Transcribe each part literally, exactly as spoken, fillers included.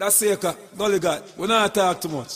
That's Seika, Gully God. We not talk too much.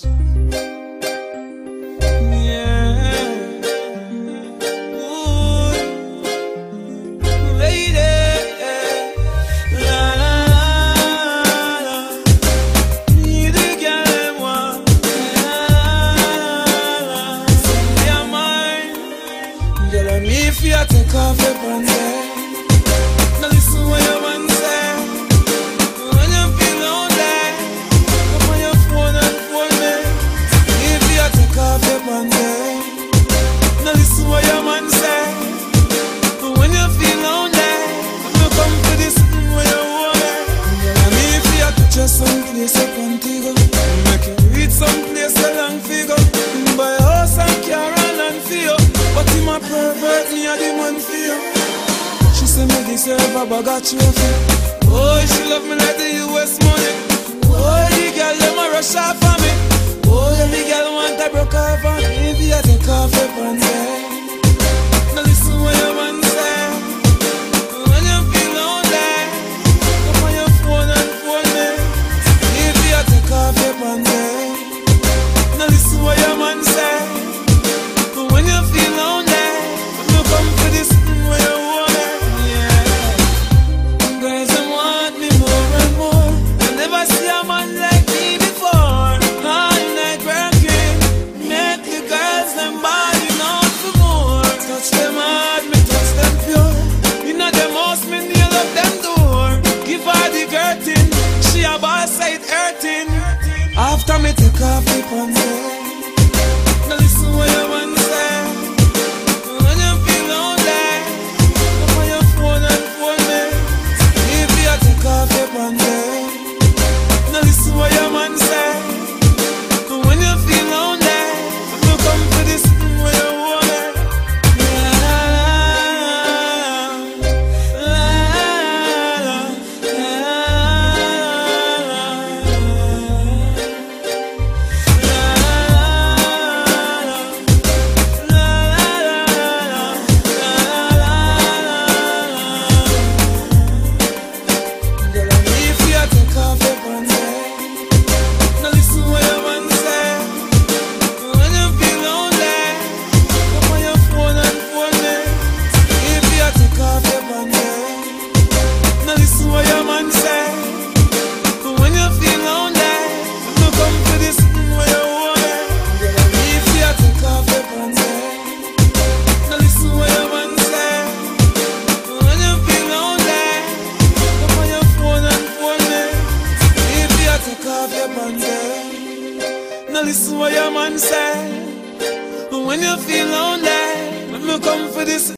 If you take off your pants, now listen what your man say. When you feel lonely, come on your phone and phone me. If you take off your pants, now listen what your man say. When you feel lonely, come come to this where you want it. And if you touch your some place up on Tigo, make you reach some place along Figo, buy a house and car and feel. But in my pervert, me a the man for you. She say me deserve a bag of trophy. Oh, she love me like the U S money. Oh, the girl them a rush off for me. Oh, the girl want a broke off for me. If you take off your pants, now listen what your man say. When you feel lonely, come on your phone and phone me. If you take off your pants, now listen what your man say. When you feel lonely, you come to this where you want it. Yeah. Girls, they want me more and more. I never see a man like me before. All night working, make the girls them body not for more. Touch them hard, me touch them pure. You know them house, me nail up them door. Give her the curtain, she a boss side hurting. After me take off the pants, now listen what you want. Now listen what your man say. When you feel lonely, you come to this where you want it. La la la Now listen what your man say. When you feel lonely, let me come for this.